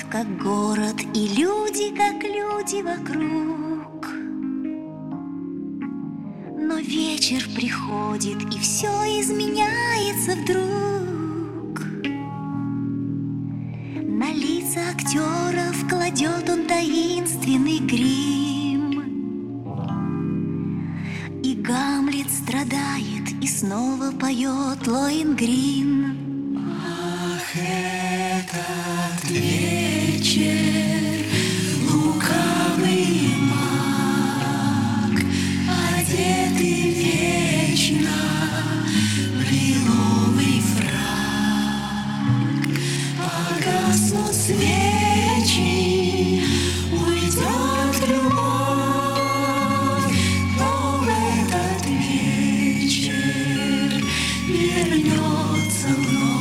как город, и люди, как люди вокруг. Но вечер приходит, и все изменяется вдруг. На лица актеров кладет он таинственный грим, и Гамлет страдает, и снова поет Лоэнгрин. Ах, этот вечер, лукавый маг, одетый вечно в лиловый фрак. Погаснут свечи, уйдет любовь, но в этот вечер вернется вновь.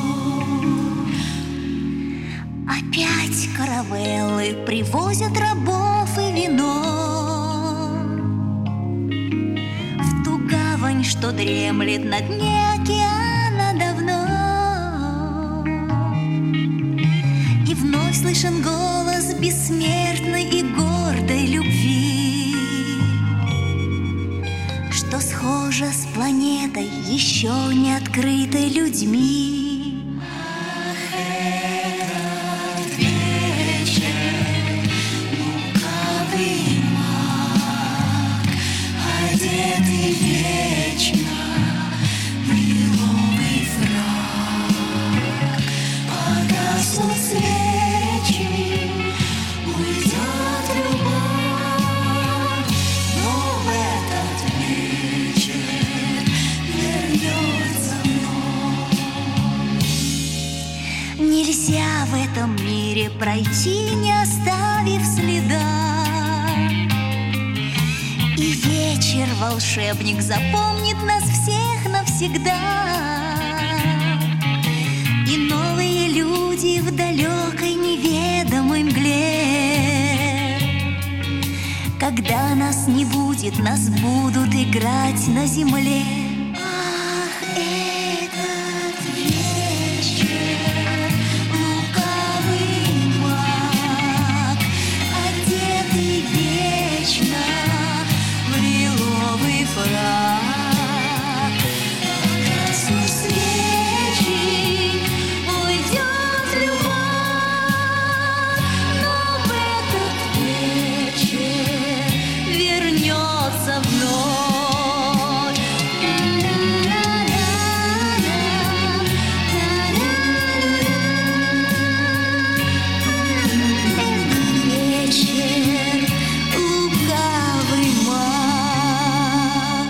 Опять каравеллы привозят рабов и вино в ту гавань, что дремлет на дне океана давно. И вновь слышен голос бессмертной и гордой любви, что схожа с планетой, еще не открытой людьми. Одетый вечно в лиловый фрак. Погаснут свечи, уйдет любовь, но в этот вечер вернется вновь. Нельзя в этом мире пройти, не оставив следа. И вечер волшебник запомнит нас всех навсегда. И новые люди в далекой неведомой мгле. Когда нас не будет, нас будут играть на земле. Ах, этот вечер, лукавый маг, одетый вечно в лиловый фрак. Погаснут свечи, уйдет любовь, но в этот вечер вернется вновь. Вечер, лукавый маг.